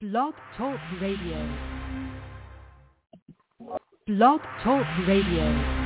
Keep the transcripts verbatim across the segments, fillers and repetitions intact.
Blog Talk Radio. Blog Talk Radio.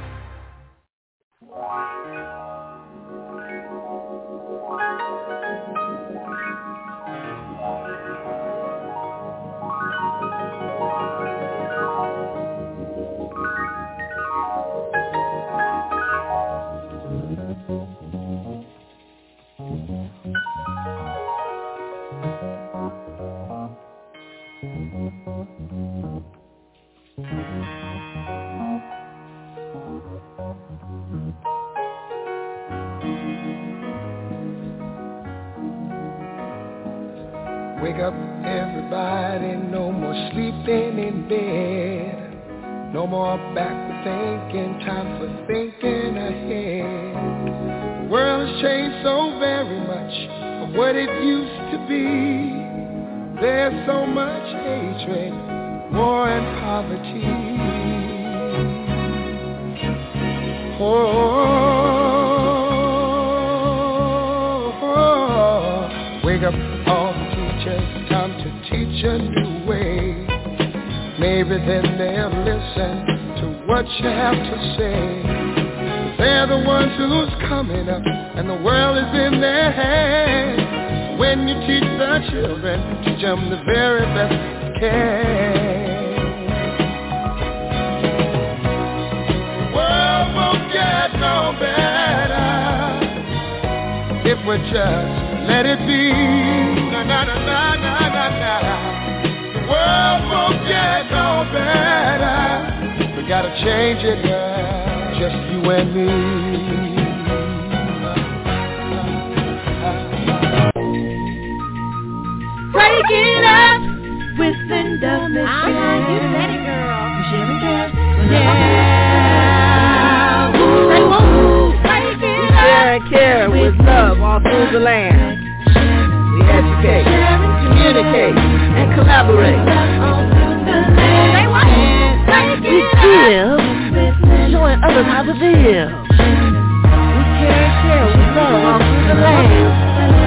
Wake up, everybody, no more sleeping in bed. No more backward thinking, time for thinking ahead. The world has changed so very much from what it used to be. There's so much hatred, war and poverty. Oh, oh, oh. Wake up, all the teachers, time to teach a new way. Maybe then they'll listen to what you have to say. They're the ones who's coming up, and the world is in their hands. When you teach the children, teach them the very best you can. The world won't get no better if we just let it be. Na na na na na na na. The world won't get no better. We gotta change it, girl, just you and me. Break it up with Linda Mitchell. Uh-huh, you said it, girl. Michelle Cash. Yeah. Say whoa. Break it up. Share and care with love all through the land. We educate, communicate, and collaborate. We give, showing others how to live. We care and share with love all through the land.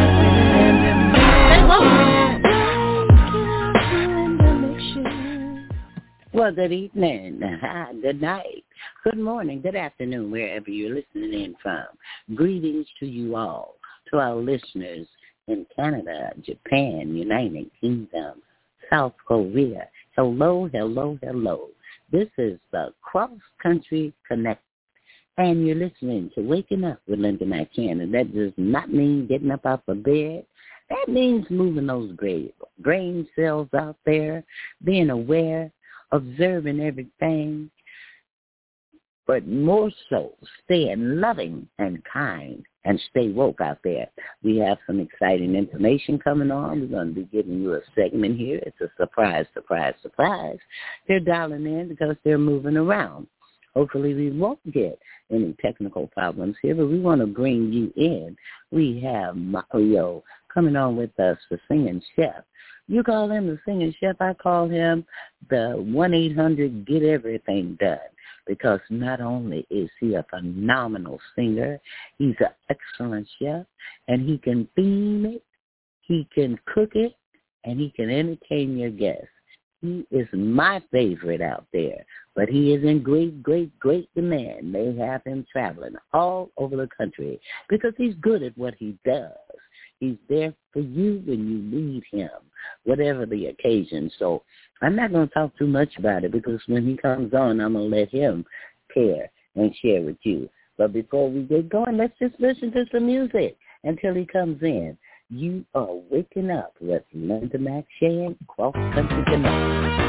Well, good evening, good night, good morning, good afternoon, wherever you're listening in from. Greetings to you all, to our listeners in Canada, Japan, United Kingdom, South Korea. Hello, hello, hello. This is the Cross Country Connect, and you're listening to Waking Up with Linda McCann, and that does not mean getting up off the bed. That means moving those brain, brain cells out there, being aware, observing everything, but more so staying loving and kind and stay woke out there. We have some exciting information coming on. We're going to be giving you a segment here. It's a surprise, surprise, surprise. They're dialing in because they're moving around. Hopefully we won't get any technical problems here, but we want to bring you in. We have Mario coming on with us, the singing chef. You call him the singing chef. I call him the one eight hundred get everything done, because not only is he a phenomenal singer, he's an excellent chef, and he can theme it, he can cook it, and he can entertain your guests. He is my favorite out there, but he is in great, great, great demand. They have him traveling all over the country because he's good at what he does. He's there for you when you need him, whatever the occasion. So I'm not going to talk too much about it, because when he comes on, I'm going to let him care and share with you. But before we get going, let's just listen to some music until he comes in. You are waking up with Linda McShane, Cross Country Connect.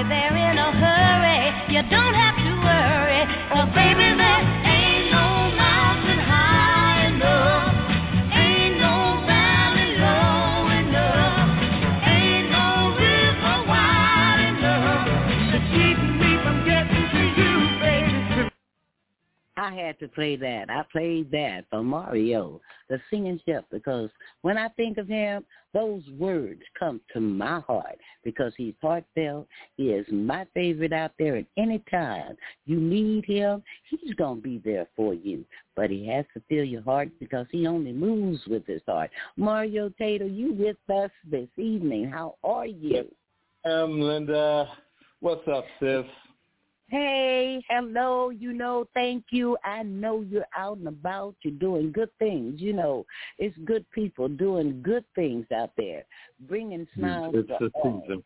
there in a hurry. You don't have to worry, 'cause baby, there ain't no mountain high enough, ain't no valley low enough, ain't no river wide enough to keep me from getting to you, baby. I had to play that. I played that for Mario, the singing chef, because when I think of him, those words come to my heart because he's heartfelt. He is my favorite out there, and anytime you need him, he's going to be there for you. But he has to feel your heart because he only moves with his heart. Mario Tato, you with us this evening. How are you? Um, Linda, what's up, sis? Hey, hello, you know, thank you. I know you're out and about. You're doing good things. You know, it's good people doing good things out there, bringing smiles it's to the all. season.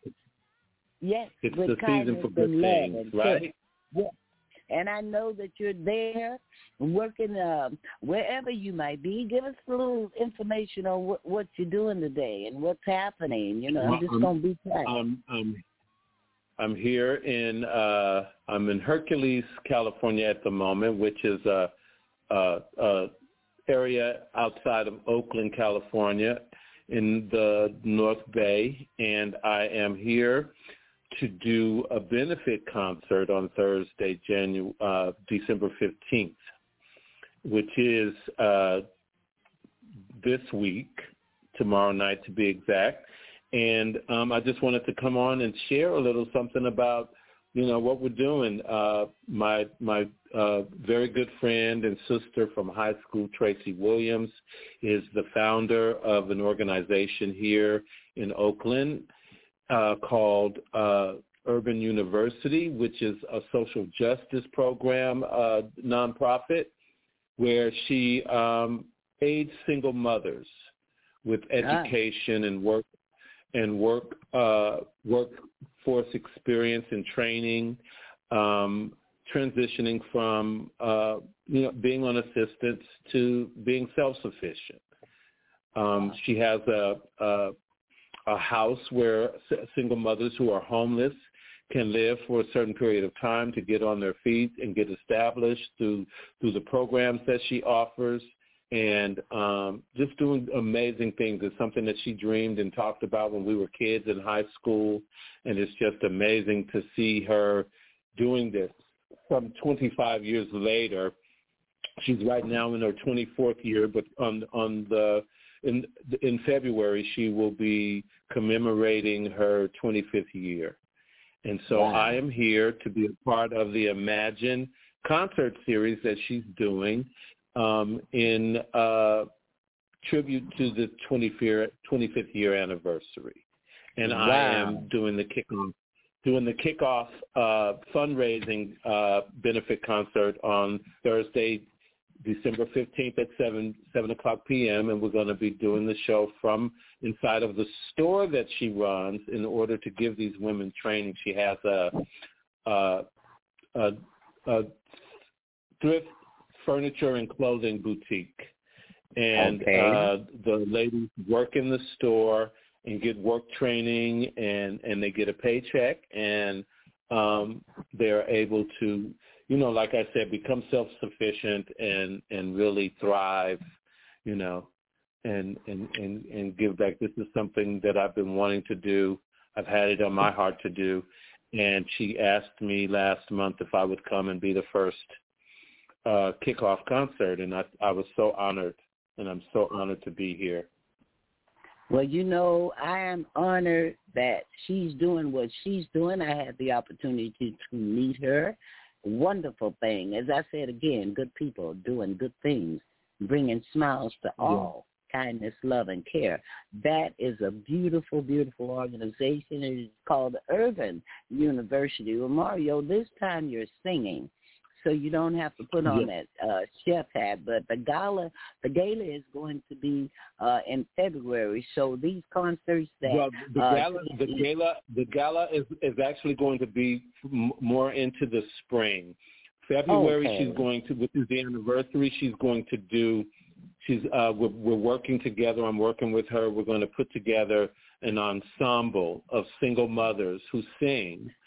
Yes, it's with the kindness season for good and love things, and right? Yes. And I know that you're there working uh, wherever you might be. Give us a little information on what, what you're doing today and what's happening. You know, I'm just going to be quiet. Um, um, I'm here in uh, I'm in Hercules, California at the moment, which is a, a, a area outside of Oakland, California, in the North Bay, and I am here to do a benefit concert on Thursday, January uh, December fifteenth, which is uh, this week, tomorrow night to be exact. And um, I just wanted to come on and share a little something about, you know, what we're doing. Uh, my my uh, very good friend and sister from high school, Tracy Williams, is the founder of an organization here in Oakland uh, called uh, Urban University, which is a social justice program, uh, nonprofit, where she um, aids single mothers with education ah. and work. and work uh, workforce experience and training, um, transitioning from uh, you know being on assistance to being self-sufficient. Um, she has a, a a house where single mothers who are homeless can live for a certain period of time to get on their feet and get established through through the programs that she offers. And um, just doing amazing things. It's something that she dreamed and talked about when we were kids in high school, and it's just amazing to see her doing this. Some twenty-five years later, she's right now in her twenty-fourth year, but on on the in in February she will be commemorating her twenty-fifth year. And so wow. I am here to be a part of the Imagine concert series that she's doing. Um, in uh, tribute to the twenty-fifth year anniversary, and wow. I am doing the kickoff, doing the kickoff uh, fundraising uh, benefit concert on Thursday, December fifteenth at seven seven o'clock p.m. And we're going to be doing the show from inside of the store that she runs in order to give these women training. She has a a, a, a thrift furniture and clothing boutique, and okay. uh, the ladies work in the store and get work training, and, and they get a paycheck, and um, they're able to, you know, like I said, become self-sufficient and, and really thrive, you know, and, and, and, and give back. This is something that I've been wanting to do. I've had it on my heart to do, and she asked me last month if I would come and be the first Uh, kickoff concert, and I, I was so honored, and I'm so honored to be here. Well, you know, I am honored that she's doing what she's doing. I had the opportunity to, to meet her. Wonderful thing. As I said again, good people doing good things, bringing smiles to all, yeah. kindness, love, and care. That is a beautiful, beautiful organization. It is called Urban University. Well, Mario, this time you're singing, so you don't have to put on yeah. that uh, chef hat. But the gala, the gala is going to be uh, in February. So these concerts that well, the uh, gala, the gala, the gala is, is actually going to be m- more into the spring. February, okay. she's going to, which is the anniversary. She's going to do. She's uh, we're, we're working together. I'm working with her. We're going to put together an ensemble of single mothers who sing.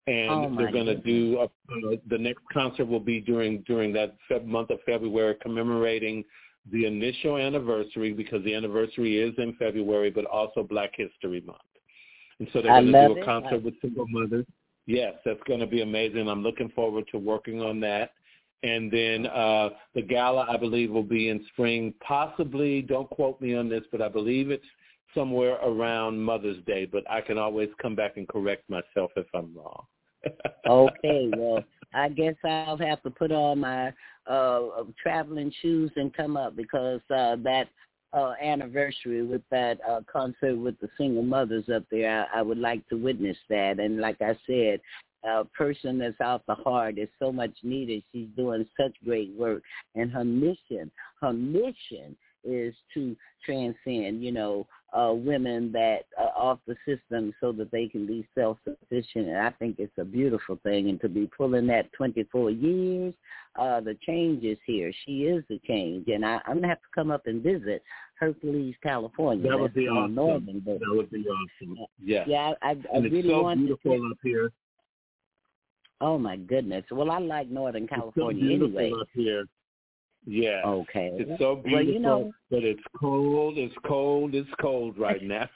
and oh they're going to do a, uh, the next concert will be during during that Feb- month of February, commemorating the initial anniversary, because the anniversary is in February, but also Black History Month. And so they're going to do a concert I... with single mothers. Yes, that's going to be amazing. I'm looking forward to working on that. And then uh, the gala, I believe, will be in spring, possibly, don't quote me on this, but I believe it's somewhere around Mother's Day, but I can always come back and correct myself if I'm wrong. Okay, well, I guess I'll have to put on my uh, traveling shoes and come up, because uh, that uh, anniversary with that uh, concert with the single mothers up there, I, I would like to witness that. And like I said, a person that's out the heart is so much needed. She's doing such great work. And her mission, her mission is to transcend, you know, uh, women that are off the system so that they can be self-sufficient. And I think it's a beautiful thing. And to be pulling that twenty-four years, uh, the change is here. She is the change. And I, I'm going to have to come up and visit Hercules, California. That would be awesome. Northern, but, that would be awesome. Yeah. Yeah, I, I, I and really it's so want beautiful to. up here. Oh, my goodness. Well, I like Northern California it's so beautiful anyway. Up here. Yeah. Okay. It's so beautiful, well, you know, but it's cold. It's cold. It's cold right now.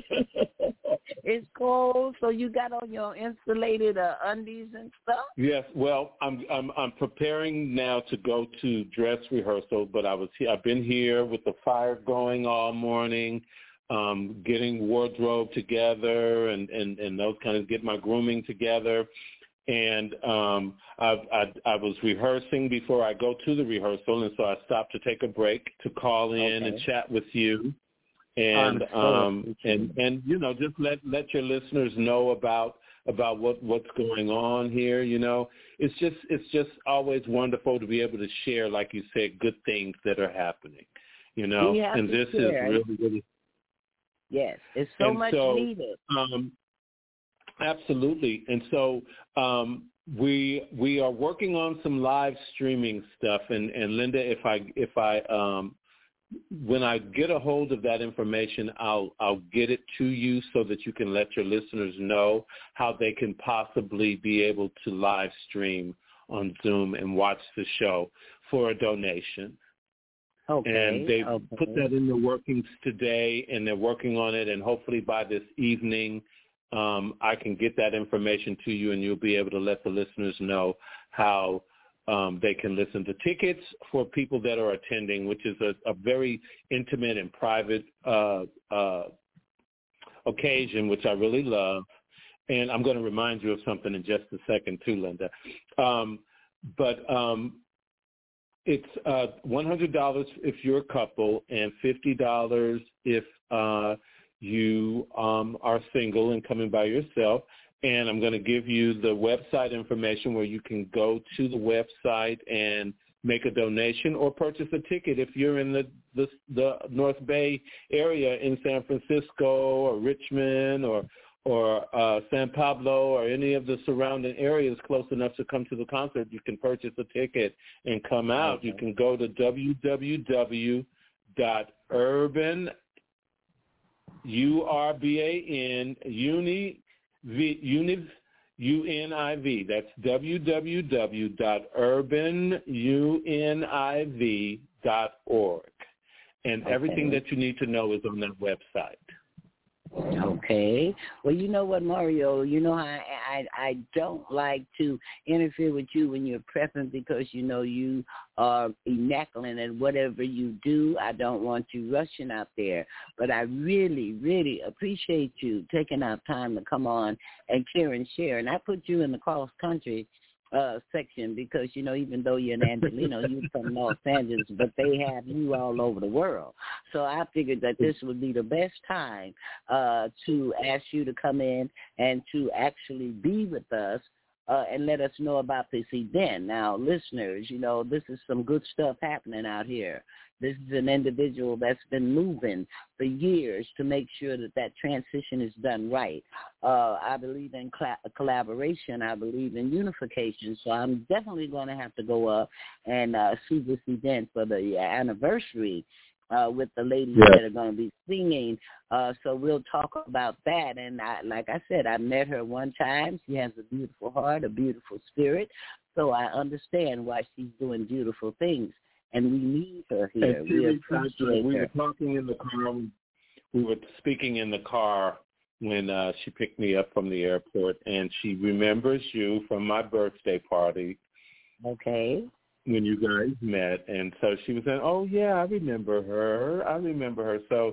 It's cold, so you got on your insulated uh, undies and stuff? Yes. Well, I'm I'm I'm preparing now to go to dress rehearsal, but I was here. I've been here with the fire going all morning, um, getting wardrobe together and, and, and those kind of get my grooming together. And um, I, I, I was rehearsing before I go to the rehearsal, and so I stopped to take a break to call in okay. and chat with you, and so um, and and you know just let let your listeners know about about what what's going on here. You know, it's just it's just always wonderful to be able to share, like you said, good things that are happening. You know, and this share. is really really yes, it's so and much so, needed. Um, Absolutely. And so um, we we are working on some live streaming stuff. And, and Linda, if I if I um, when I get a hold of that information, I'll I'll get it to you so that you can let your listeners know how they can possibly be able to live stream on Zoom and watch the show for a donation. Okay. And they okay. put that in the workings today, and they're working on it. And hopefully by this evening, Um, I can get that information to you, and you'll be able to let the listeners know how um, they can listen to tickets for people that are attending, which is a, a very intimate and private uh, uh, occasion, which I really love. And I'm going to remind you of something in just a second too, Linda. Um, but um, it's uh, one hundred dollars if you're a couple and fifty dollars if uh, you um, are single and coming by yourself. And I'm going to give you the website information where you can go to the website and make a donation or purchase a ticket if you're in the, the, the North Bay area in San Francisco or Richmond or or uh, San Pablo or any of the surrounding areas close enough to come to the concert. You can purchase a ticket and come out. Okay. You can go to w w w dot urban U R B A N Uni V Univ U N I V. That's w w w dot urban univ dot org. And okay. everything that you need to know is on that website. Okay. Well, you know what, Mario, you know, I, I I don't like to interfere with you when you're prepping because, you know, you are immaculate at whatever you do. I don't want you rushing out there. But I really, really appreciate you taking out time to come on and clear and share. And I put you in the cross-country uh section because, you know, even though you're in Angelino, you're from Los Angeles, but they have you all over the world. So I figured that this would be the best time uh to ask you to come in and to actually be with us uh and let us know about this event. Now, listeners, you know, this is some good stuff happening out here. This is an individual that's been moving for years to make sure that that transition is done right. Uh, I believe in cl- collaboration. I believe in unification. So I'm definitely going to have to go up and uh, see this event for the anniversary uh, with the ladies yes. that are going to be singing. Uh, so we'll talk about that. And I, like I said, I met her one time. She has a beautiful heart, a beautiful spirit. So I understand why she's doing beautiful things. And we need her here. And we we, appreciate we her. were talking in the car. We were speaking in the car when uh, she picked me up from the airport, and she remembers you from my birthday party. Okay. When you guys met, and so she was saying, "Oh yeah, I remember her. I remember her." So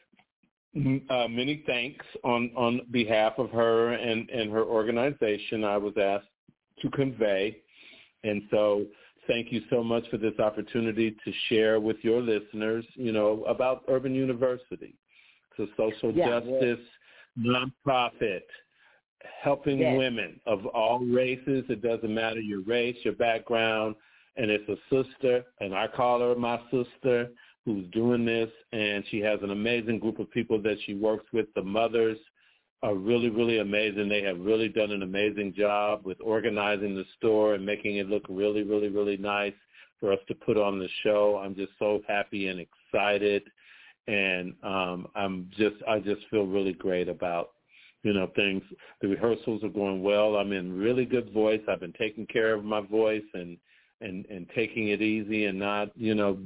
uh, many thanks on on behalf of her and and her organization. I was asked to convey, and so thank you so much for this opportunity to share with your listeners, you know, about Urban University. It's a social yeah, justice yeah. nonprofit helping yes. women of all races. It doesn't matter your race, your background. And it's a sister, and I call her my sister, who's doing this, and she has an amazing group of people that she works with. The mothers are really, really amazing. They have really done an amazing job with organizing the store and making it look really, really, really nice for us to put on the show. I'm just so happy and excited, and um, I'm just, I just feel really great about, you know, things. The rehearsals are going well. I'm in really good voice. I've been taking care of my voice and and and taking it easy and not, you know,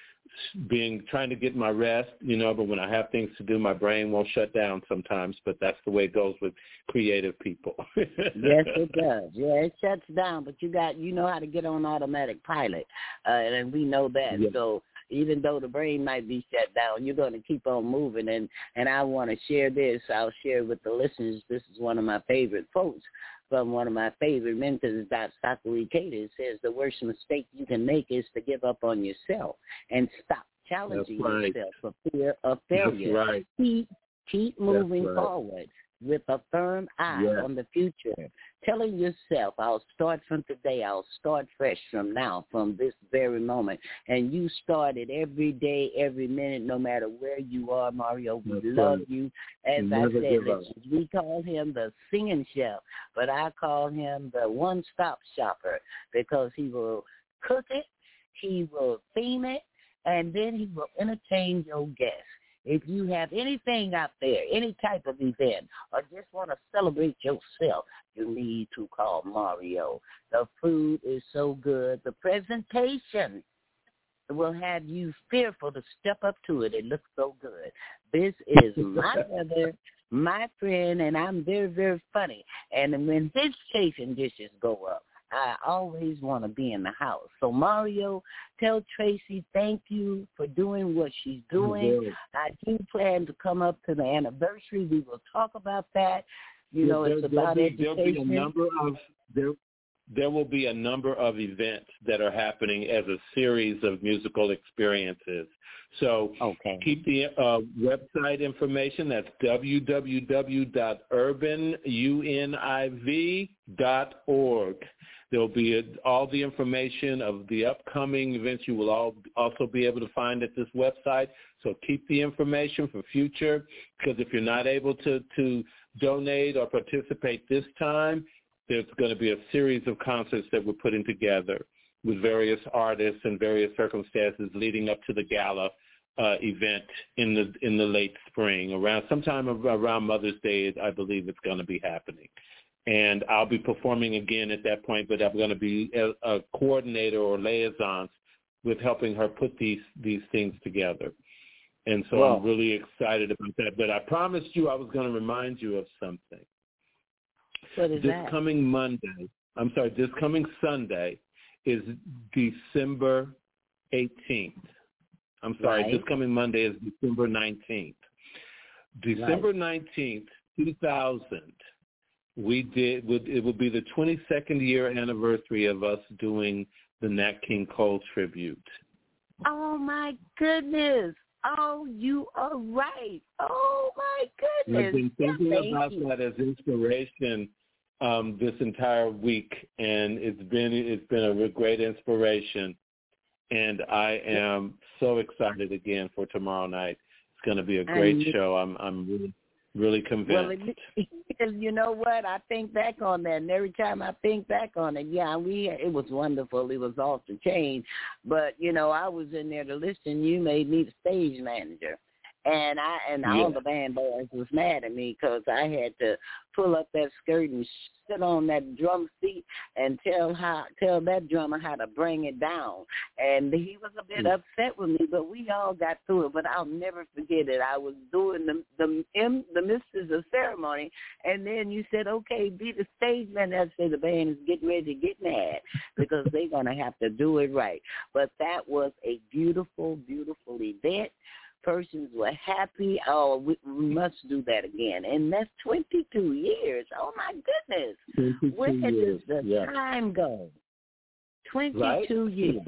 being trying to get my rest, you know, but when I have things to do, my brain won't shut down sometimes, but that's the way it goes with creative people. Yes, it does. Yeah, it shuts down, but you got, you know how to get on automatic pilot, uh, and we know that. Yeah. So even though the brain might be shut down, you're going to keep on moving, and, and I want to share this. I'll share with the listeners. This is one of my favorite quotes from one of my favorite mentors, Doctor Sakui Keita. It says the worst mistake you can make is to give up on yourself and stop challenging right. yourself for fear of failure. That's right. Keep, keep moving That's right. forward with a firm eye yes. on the future, telling yourself, I'll start from today, I'll start fresh from now, from this very moment. And you start it every day, every minute, no matter where you are, Mario. We That's love right. you. As Never I said, give up. we call him the singing chef, but I call him the one-stop shopper because he will cook it, he will theme it, and then he will entertain your guests. If you have anything out there, any type of event, or just want to celebrate yourself, you need to call Mario. The food is so good. The presentation will have you fearful to step up to it. It looks so good. This is my brother, my friend, and I'm very, very funny. And when his chafing dishes go up, I always want to be in the house. So, Mario, tell Tracy thank you for doing what she's doing. I do plan to come up to the anniversary. We will talk about that. You know, there, it's about be, education. There'll be a number of there, there will be a number of events that are happening as a series of musical experiences. So okay. keep the uh, website information. That's w w w dot urban univ dot org. There'll be a, all the information of the upcoming events you will all also be able to find at this website. So keep the information for future, because if you're not able to, to donate or participate this time, there's going to be a series of concerts that we're putting together with various artists and various circumstances leading up to the gala uh, event in the in the late spring, around sometime around Mother's Day. I believe it's going to be happening. And I'll be performing again at that point, but I'm going to be a, a coordinator or liaison with helping her put these, these things together. And so wow. I'm really excited about that. But I promised you I was going to remind you of something. What is this that? coming Monday, I'm sorry, this coming Sunday is December eighteenth. I'm sorry, right. this coming Monday is December nineteenth. December right. nineteenth, two thousand. We did. It will be the twenty-second year anniversary of us doing the Nat King Cole tribute. Oh my goodness! Oh, you are right. Oh my goodness! I've been thinking yeah, about you. that as inspiration um, this entire week, and it's been it's been a great inspiration. And I am so excited again for tomorrow night. It's going to be a great I'm, show. I'm I'm really really convinced. Well, it, you know what? I think back on that, and every time I think back on it, yeah, we it was wonderful. It was off the chain. But, you know, I was in there to listen. You made me the stage manager. And I and yeah. all the band boys was mad at me because I had to pull up that skirt and sit on that drum seat and tell how tell that drummer how to bring it down. And he was a bit mm. upset with me, but we all got through it. But I'll never forget it. I was doing the the the, the mistress of ceremony, and then you said, "Okay, be the stage manager." I said the band is getting ready to get mad because they're gonna have to do it right. But that was a beautiful, beautiful event. Persons were happy. Oh, we, we must do that again. And that's twenty-two years. Oh, my goodness. Where years. does the yeah. time go? twenty-two right? years.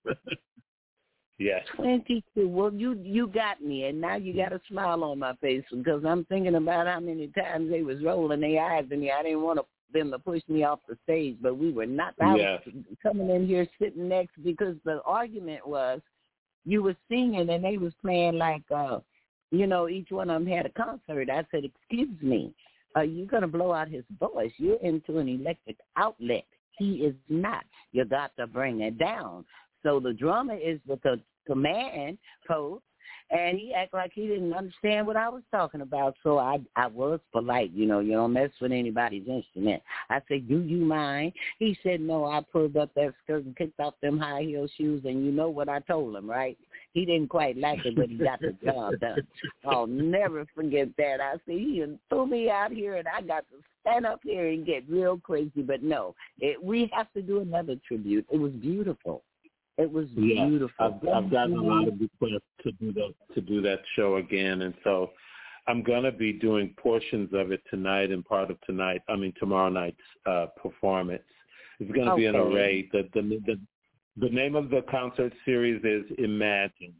Yes. twenty-two. Well, you you got me, and now you got a smile on my face because I'm thinking about how many times they was rolling their eyes at me. I didn't want to, them to push me off the stage, but we were not. I yes. was coming in here sitting next because the argument was, you were singing and they was playing like, uh, you know, each one of them had a concert. I said, excuse me, are you going to blow out his voice? You're into an electric outlet. He is not. You got to bring it down. So the drummer is with the command post, and he acted like he didn't understand what I was talking about. So I I was polite, you know, you don't mess with anybody's instrument. I said, do you mind? He said, no. I pulled up that skirt and kicked off them high heel shoes, and you know what I told him, right? He didn't quite like it, but he got the job done. I'll never forget that. I said, he threw me out here, and I got to stand up here and get real crazy. But no, it, we have to do another tribute. It was beautiful. It was yeah, beautiful. I've, I've gotten a lot of requests to do that to do that show again, and so I'm going to be doing portions of it tonight and part of tonight. I mean tomorrow night's uh, performance. It's going to okay. be an array. The, the the the name of the concert series is Imagine.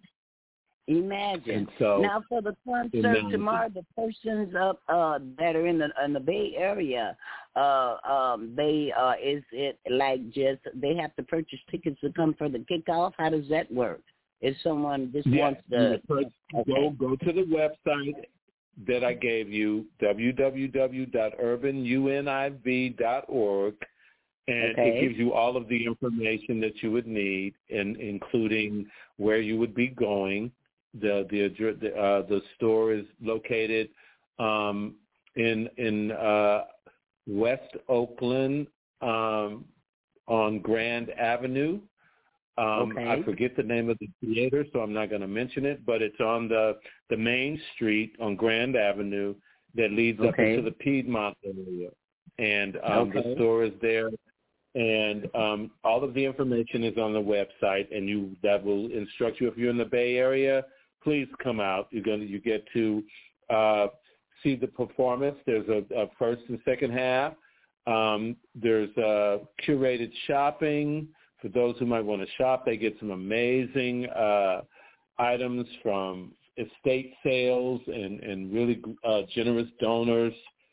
Imagine. And so, now for the concert imagine. tomorrow, the persons up uh, that are in the in the Bay Area, uh, um, they uh, is it like just they have to purchase tickets to come for the kickoff? How does that work? If someone just yes, wants to first, okay. go go to the website that I gave you, w w w dot urban univ dot org. And okay. it gives you all of the information that you would need, in, including where you would be going. The the the, uh, the store is located um, in in uh, West Oakland um, on Grand Avenue. Um, okay. I forget the name of the theater, so I'm not going to mention it. But it's on the the main street on Grand Avenue that leads okay. up into the Piedmont area, and um, okay. the store is there. And um, all of the information is on the website, and you that will instruct you if you're in the Bay Area. Please come out. You're going to you get to uh, see the performance. There's a, a first and second half. Um, there's uh, curated shopping for those who might want to shop. They get some amazing uh, items from estate sales and and really uh, generous donors.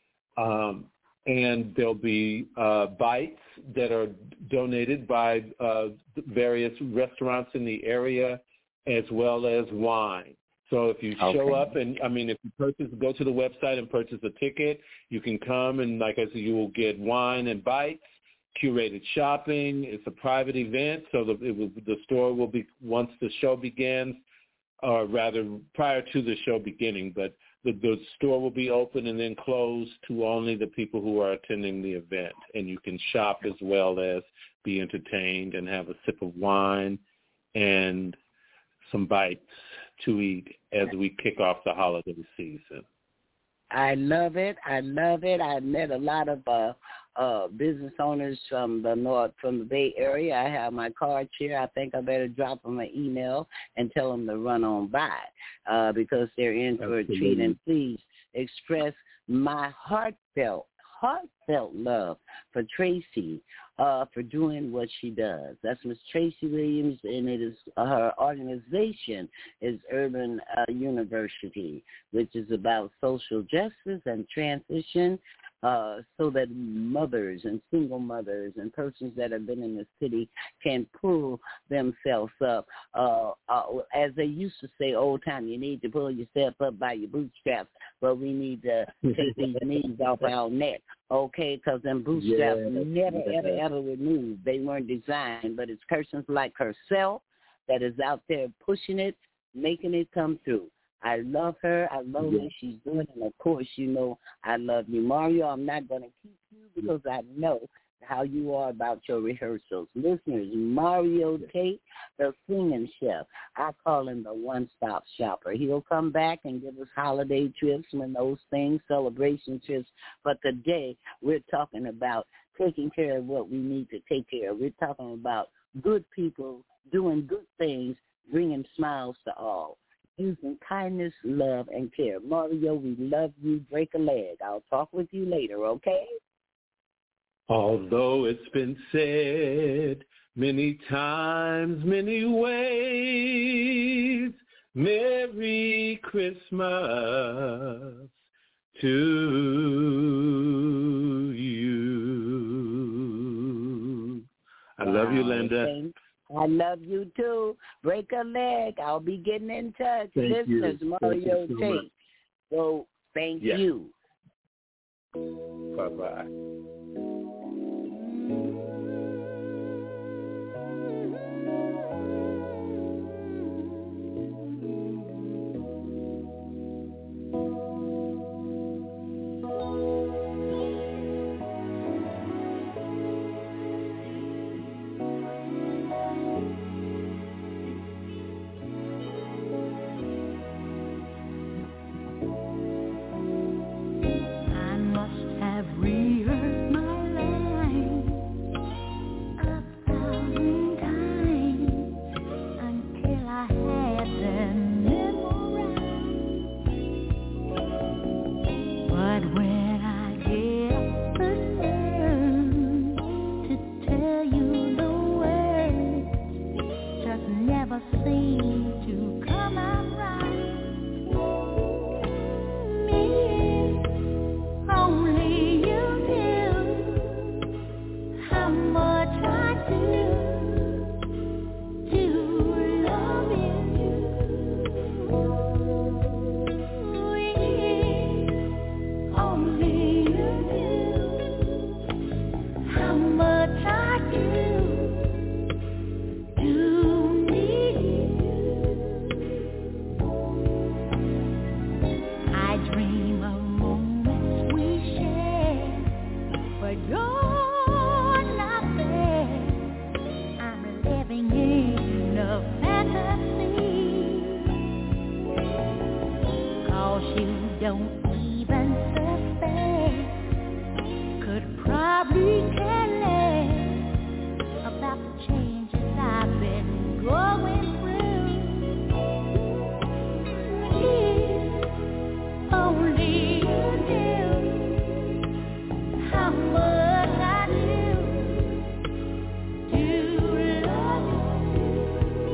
Um, And there'll be uh, bites that are donated by uh, various restaurants in the area, as well as wine. So if you okay. show up, and I mean, if you purchase, go to the website and purchase a ticket, you can come, and like I said, you will get wine and bites, curated shopping. It's a private event, so the, it will, the store will be, once the show begins, or rather prior to the show beginning, but The, the store will be open and then closed to only the people who are attending the event. And you can shop as well as be entertained and have a sip of wine and some bites to eat as we kick off the holiday season. I love it. I love it. I met a lot of uh, uh, business owners from the north, from the Bay Area. I have my cards here. I think I better drop them an email and tell them to run on by uh, because they're in for a treat. And please express my heartfelt, heartfelt love for Tracy uh, for doing what she does. That's Miss Tracy Williams, and it is uh, her organization is Urban uh, University, which is about social justice and transition. uh, so that mothers and single mothers and persons that have been in the city can pull themselves up. Uh, uh, as they used to say old time, you need to pull yourself up by your bootstraps, but we need to take these knees off our neck, okay, because them bootstraps yeah, never, yeah. ever, ever removed. They weren't designed, but it's persons like herself that is out there pushing it, making it come through. I love her. I love yeah. what she's doing. And, of course, you know I love you. Mario, I'm not going to keep you because I know how you are about your rehearsals. Listeners, Mario Tate, the singing chef. I call him the one-stop shopper. He'll come back and give us holiday trips when those things, celebration trips. But today we're talking about taking care of what we need to take care of. We're talking about good people doing good things, bringing smiles to all, using kindness, love, and care. Mario, we love you. Break a leg. I'll talk with you later, okay? Although it's been said many times, many ways, Merry Christmas to you. I wow. love you, Linda. I love you, too. Break a leg. I'll be getting in touch. Thank Listeners, you. Mario Thank you so Tate. So thank yes. you. Bye-bye.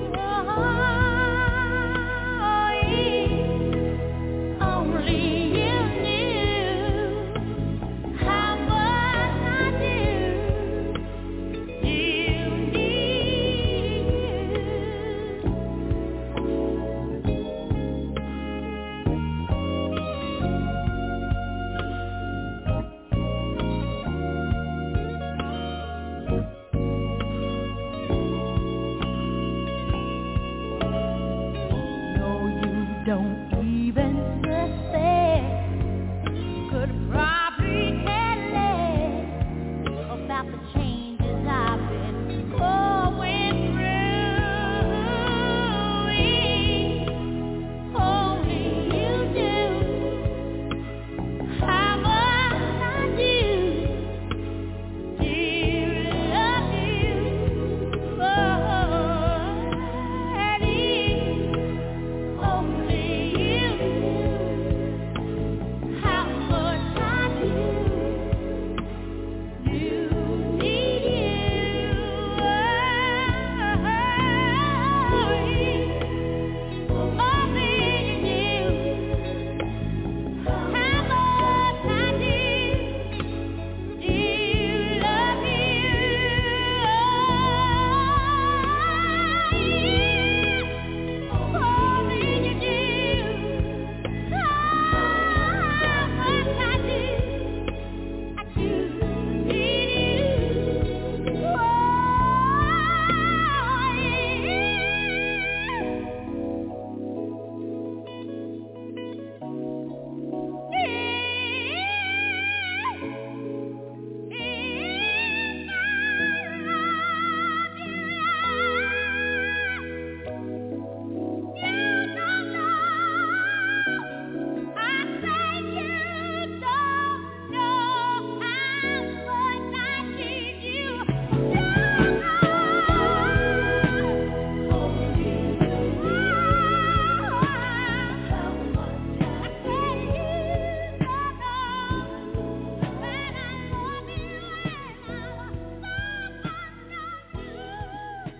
Only you.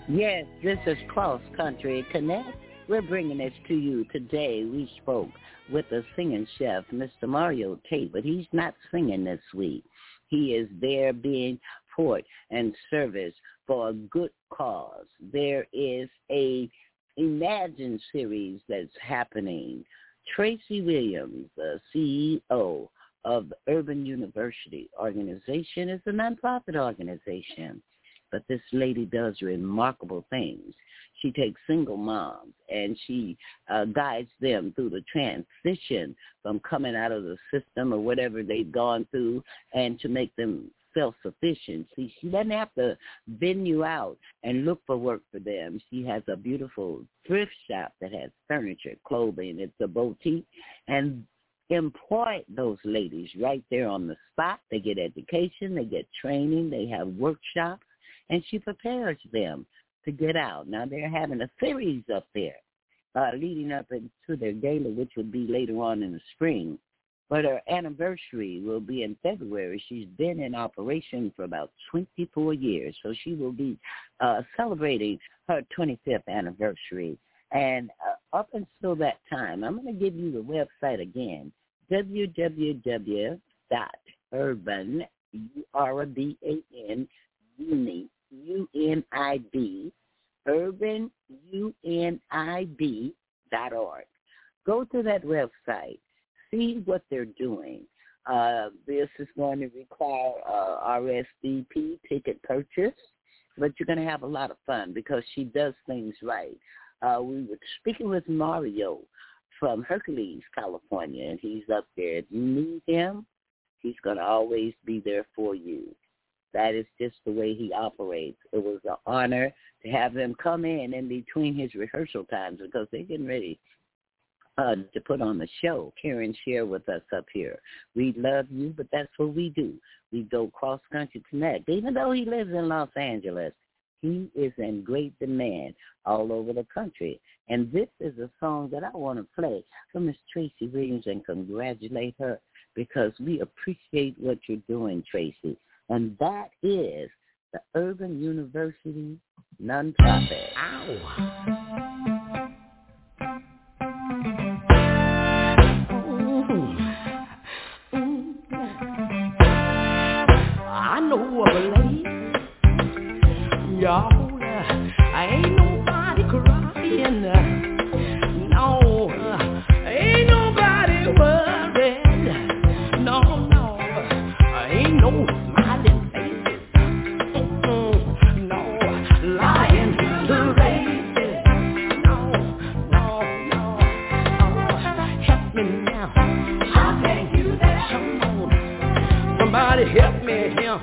Yes, this is Cross Country Connect. We're bringing this to you today. We spoke with a singing chef, Mister Mario Tate, but he's not singing this week. He is there being port and service for a good cause. There is a Imagine series that's happening. Tracy Williams, the C E O of the Urban University organization, is a nonprofit organization. But this lady does remarkable things. She takes single moms and she uh, guides them through the transition from coming out of the system or whatever they've gone through and to make them self-sufficient. See, she doesn't have to venue out and look for work for them. She has a beautiful thrift shop that has furniture, clothing. It's a boutique. And employ those ladies right there on the spot. They get education. They get training. They have workshops. And she prepares them to get out. Now, they're having a series up there uh, leading up into their gala, which will be later on in the spring. But her anniversary will be in February. She's been in operation for about twenty-four years. So she will be uh, celebrating her twenty-fifth anniversary. And uh, up until that time, I'm going to give you the website again, w w w dot urban, U R B A N, Uni, U N I B, urban, U N I B dot org. Go to that website. See what they're doing. Uh, this is going to require uh, R S V P ticket purchase, but you're going to have a lot of fun because she does things right. Uh, we were speaking with Mario from Hercules, California, and he's up there. If you need him, he's going to always be there for you. That is just the way he operates. It was an honor to have him come in in between his rehearsal times because they're getting ready Uh, to put on the show. Karen share with us up here. We love you, but that's what we do. We go cross-country connect. Even though he lives in Los Angeles, he is in great demand all over the country. And this is a song that I want to play for Miss Tracy Williams and congratulate her because we appreciate what you're doing, Tracy. And that is the Urban University nonprofit. Ow! Y'all, I ain't nobody crying, no, ain't nobody worried, no, no, ain't no smiling faces, mm-mm, no, lying to the races, no, no, no, oh, help me now, I'll take you there, come on, somebody help me here.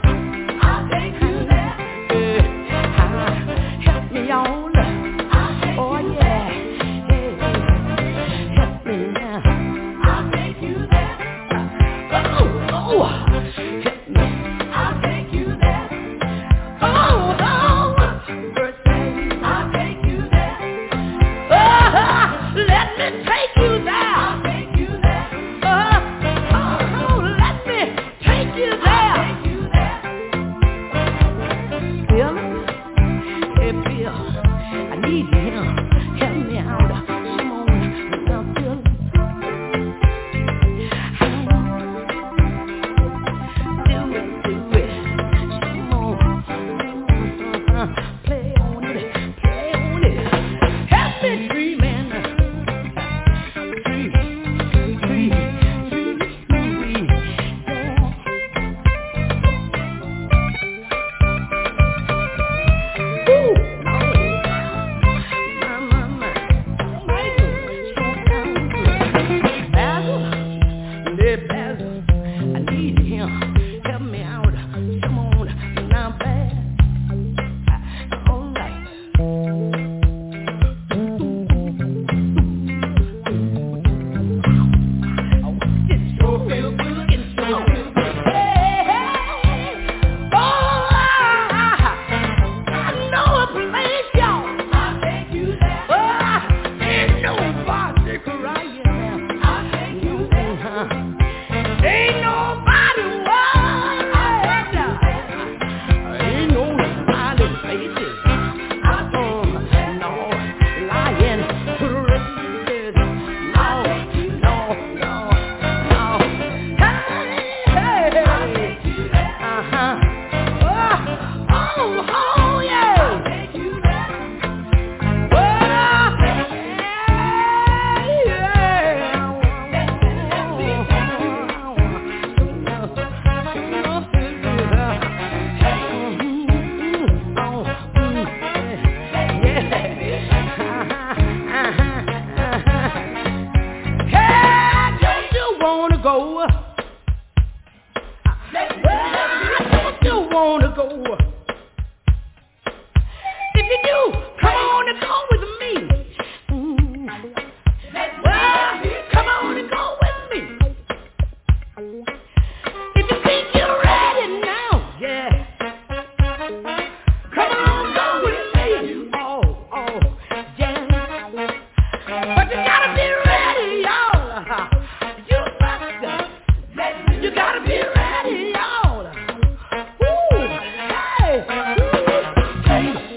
On. Oh yeah, hey, help me now. I'll take you there. Oh, oh, help me. I'll take you there. Oh, oh, birthday. I'll take you there. Oh, let me take you there. I'll take you there. Oh, oh, let me take you there. I'll take you there. Feel it? I need you here. Help me out. Come on, now feel it. Do it, do it. Come on. Uh-huh. Play on it, play on it. Help me dreaming. Dream, dream, dream, dream, yeah. Ooh. know. If you do, come on and go with me. Mm. Well, come on and go with me. If you think you're ready now, yeah. Come on, go with me. Oh, oh, yeah. But you gotta be ready, y'all. You must. You gotta be ready, y'all. Ooh, hey, ooh, hey.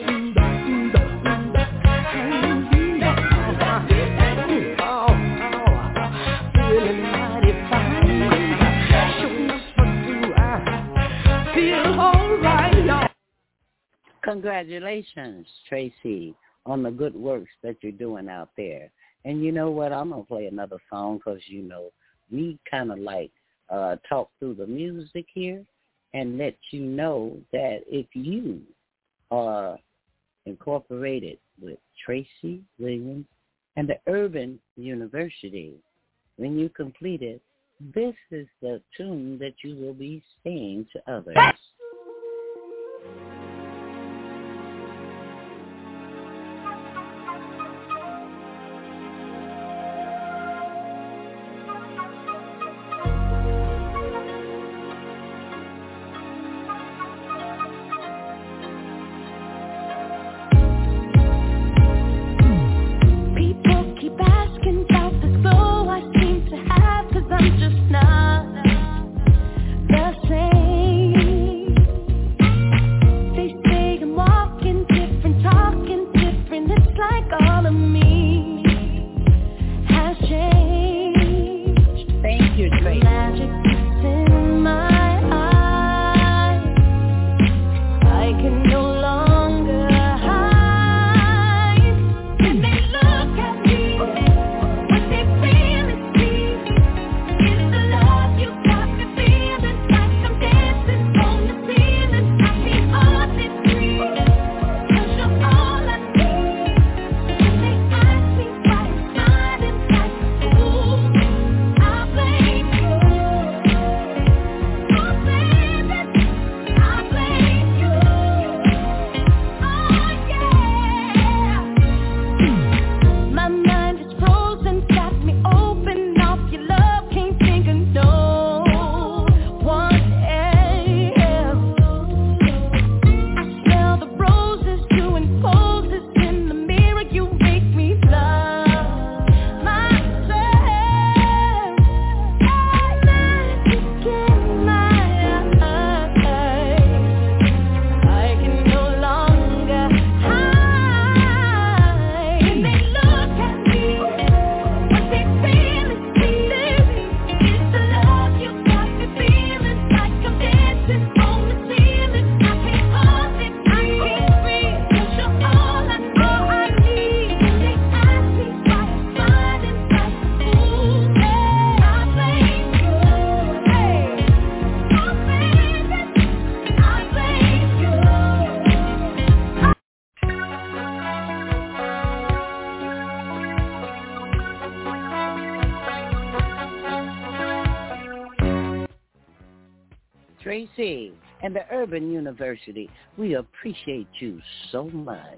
Congratulations, Tracy, on the good works that you're doing out there. And you know what? I'm going to play another song because, you know, we kind of like uh, talk through the music here and let you know that if you are incorporated with Tracy Williams and the Urban University, when you complete it, this is the tune that you will be singing to others. Tracy and the Urban University, we appreciate you so much.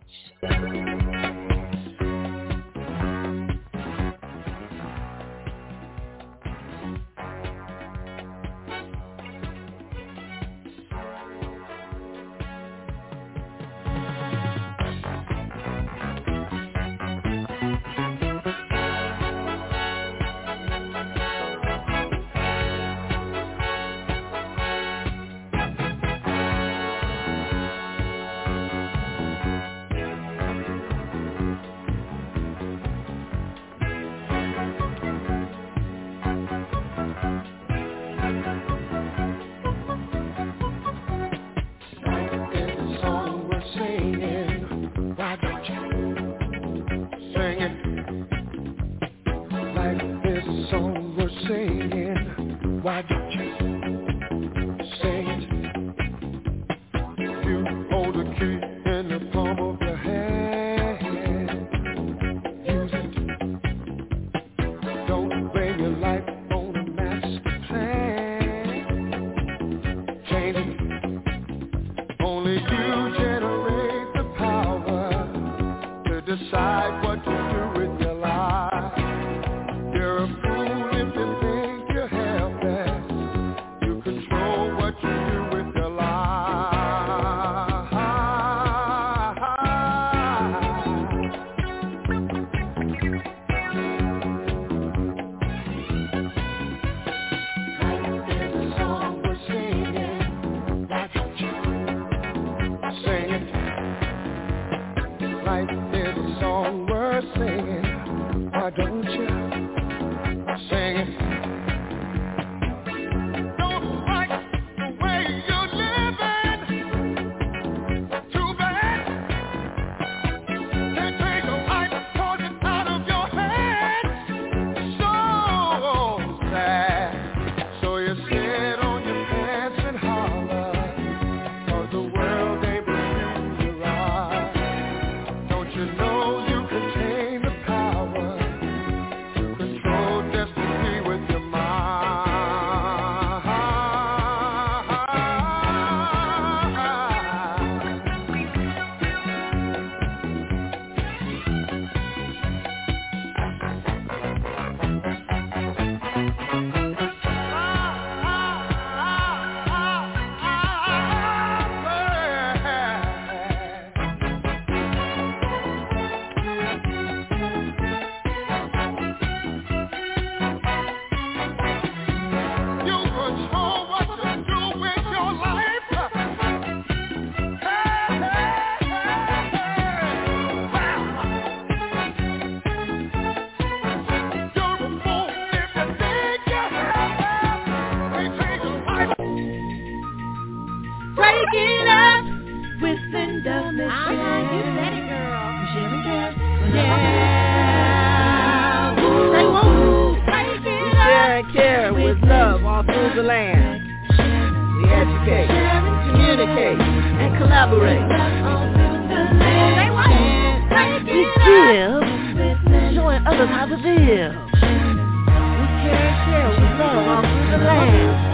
Only you generate the power to decide what to do with your life. You're a fool if you think you're helpless. You control what you do with your life. Like there's a song we're singing, why don't you sing it? Don't like the way you're living, too bad. Can't take a life, cause it's out of your hands. So sad. So you sit on your pants and holler, cause the world ain't with you, you're right. You know you contain the power to control destiny with your Breaking up with Linda Mitchell. Ah, you said it, girl. Yeah. Say woo. Breaking up. Share and care with love all through the land. We educate, communicate, and collaborate. Say what? We give, showing others how to live. We care and share with love all through the land.